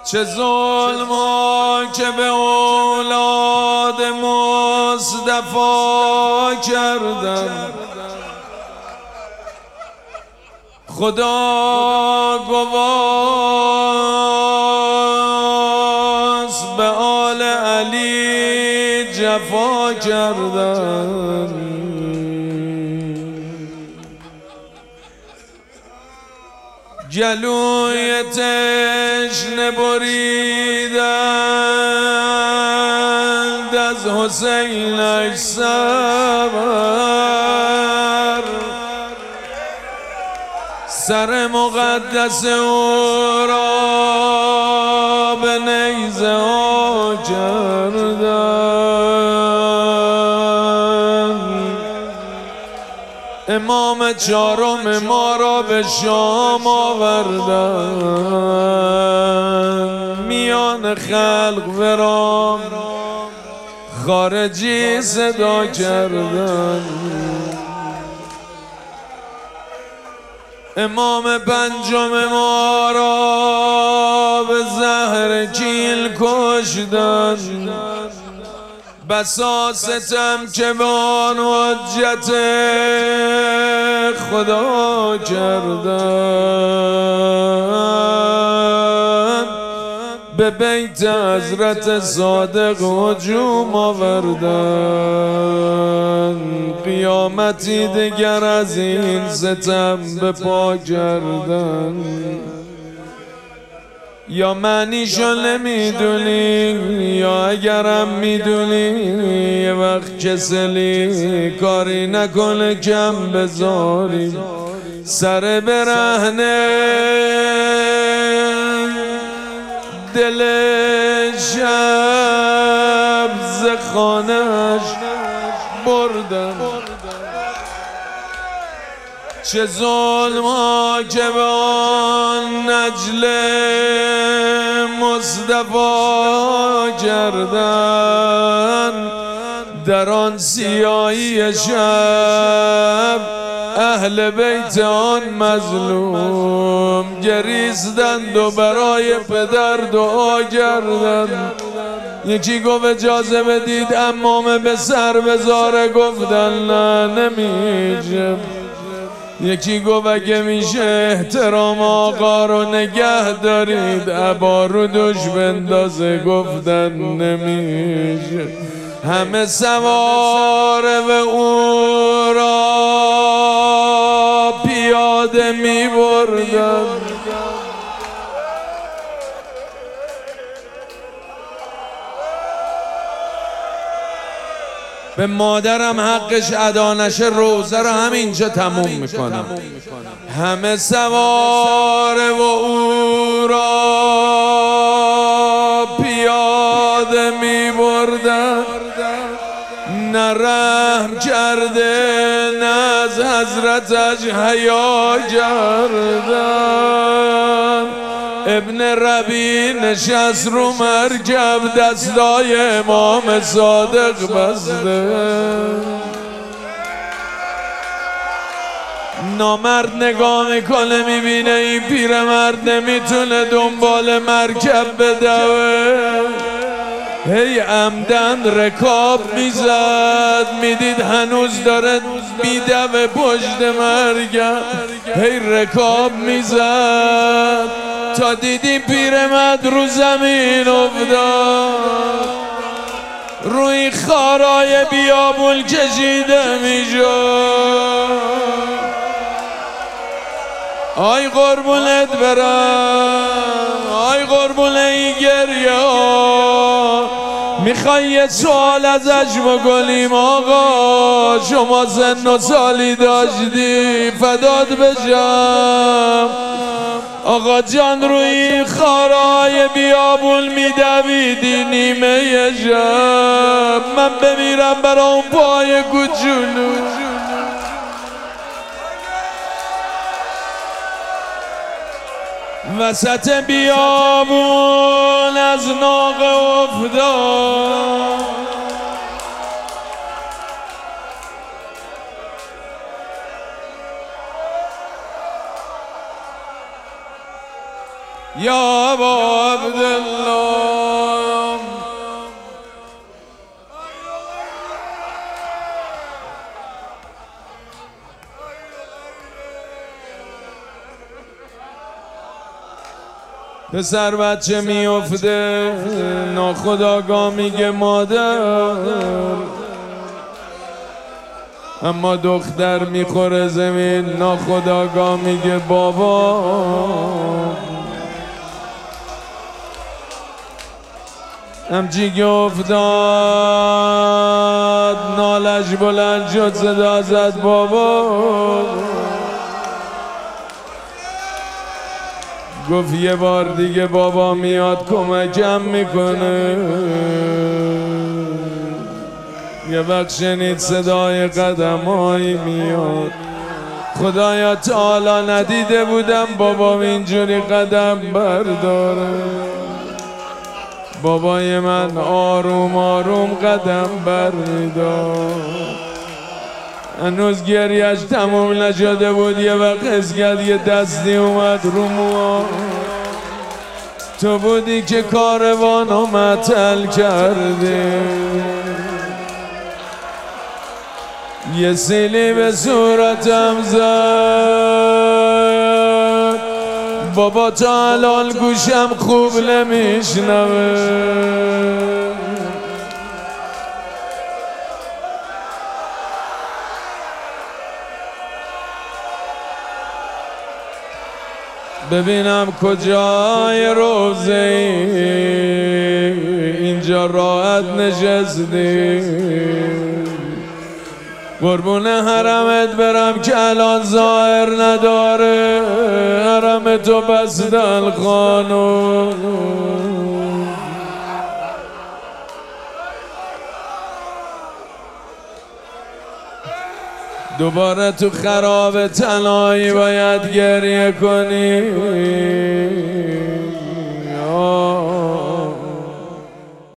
چه ظلما که به اولاد مصطفی کردن. خدا گواست به آل علی جفا کردن. گلوی تشنه بریدند از حسینش صبر. سر مقدس او را به نیزه ها کردند. امام چهارم ما را به شام آوردند. میان خلق ورام خارجی صدا کردند. امام پنجم ما را به زهر کیل کشتند. بسا ستم که به آن حجت خدا کردند. به بیت حضرت صادق هجوم آوردند. قیامتی دگر از این ستم به پا کردند. یا معنیشو نمیدونی یا اگرم میدونی یه وقت کسلی کاری نکنه کم بذاری. سر برهنه دل شب ز خانه‌اش بردن. چه ظلما که به آن نجل مصطفی کردن. در آن سیاهی شب اهل بیت آن مظلوم گریستند و برای پدر دعا کردند. یکی گفت اجازه بدید عمامه به سر بذاره، گفتن نه نمیشه. یکی گفت اگه میشه احترام آقا رو نگه دارید عبا رو دوش بندازه، گفتن نمیشه. همه سواره و او را پیاده می بردن. به مادرم حقش ادا نشه روزه رو همینجا تموم میکنم. همه سواره و او را پیاده می بردن. نه رحم کرده نه از حضرتش حیا کردن. ابن ربی نشست رو مرکب دستای امام صادق بسته. نامرد نگاه میکنه میبینه این پیرمرد نمیتونه دنبال مرکب بدوه. هی عمدن رکاب میزد میدید هنوز داره میدوه پشت مرکب. هی رکاب میزد تا دیدی پیرمرد رو زمین افتاد. روی خارای بیابون کشیده میشد. آی قربونت برم، آی قربون این گریه. میخوای یه سوال ازش بکنیم آقا؟ شما سن و سالی داشتی فدات بشم. آقا جان روی خارای بیابون میدویدی نیمه شب. من بمیرم برا اون پای کوچولو. وسط بیابون از ناقه افتاد. یا ابا عبدالله. پسر بچه میفته ناخودآگاه میگه مادر، اما دختر میخوره زمین ناخودآگاه میگه بابا. همچی که افتاد نالش بلند شد صدا زد بابا. گفت یه بار دیگه بابا میاد کمکم میکنه. یه وقت شنید صدای قدمایی میاد. خدایا تا حالا ندیده بودم بابام اینجوری قدم برداره. بابای من آروم آروم قدم برمیدار. هنوز گریهش تموم نشده بود یه وقت حس کرد یه دستی اومد رو موها. تو بودی که کاروانو معطل کرده. یه سیلی به صورتم زد بابا تا الان گوشم خوب نمیشنوه. ببینم کجای روزه اینجا راحت نشستی. قربون حرمت برم که الان ظاهر نداره. حرم تو بستن خانو. دوباره تو خراب تنهایی باید گریه کنی.